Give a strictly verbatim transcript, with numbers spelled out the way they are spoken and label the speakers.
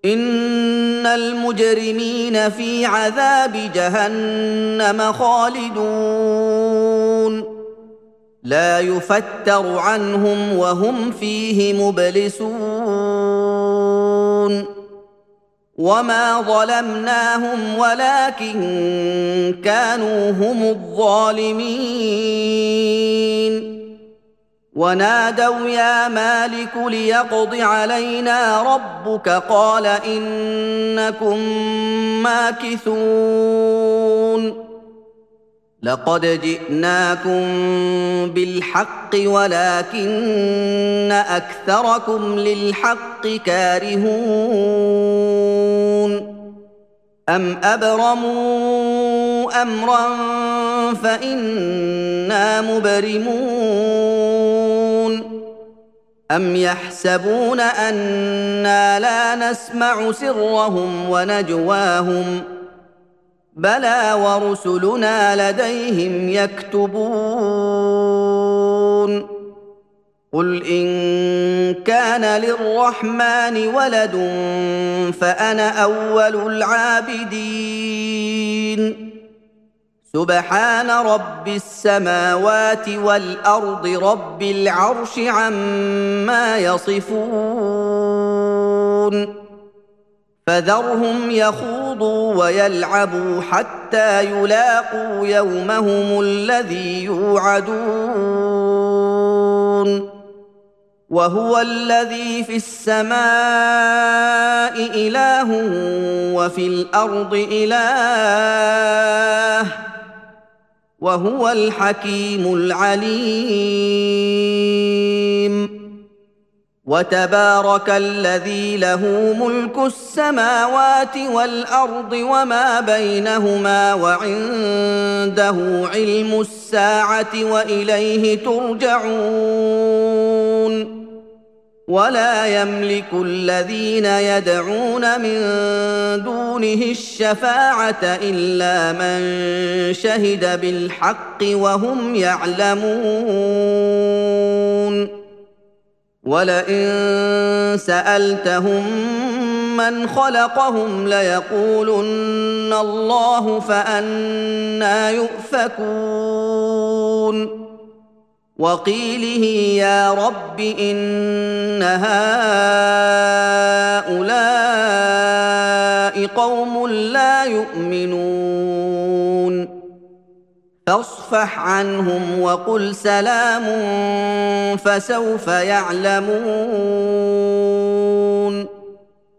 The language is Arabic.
Speaker 1: إن المجرمين في عذاب جهنم خالدون لا يفتر عنهم وهم فيه مبلسون وما ظلمناهم ولكن كانوا هم الظالمين ونادوا يا مالك ليقض علينا ربك قال إنكم ماكثون لقد جئناكم بالحق ولكن أكثركم للحق كارهون أم أبرموا أمرا فإنا مبرمون أم يحسبون أنا لا نسمع سرهم ونجواهم بلى ورسلنا لديهم يكتبون قل إن كان للرحمن ولد فأنا أول العابدين سبحان رب السماوات والأرض رب العرش عما يصفون فذرهم يخوضوا ويلعبوا حتى يلاقوا يومهم الذي يوعدون وهو الذي في السماء إله وفي الأرض إله وهو الحكيم العليم وتبارك الذي له ملك السماوات والأرض وما بينهما وعنده علم الساعة وإليه ترجعون ولا يملك الذين يدعون من دونه الشفاعة إلا من شهد بالحق وهم يعلمون ولئن سألتهم من خلقهم ليقولن الله فأنى يؤفكون وقيله يا رب إن هؤلاء قوم لا يؤمنون فاصفح عنهم وقل سلام فسوف يعلمون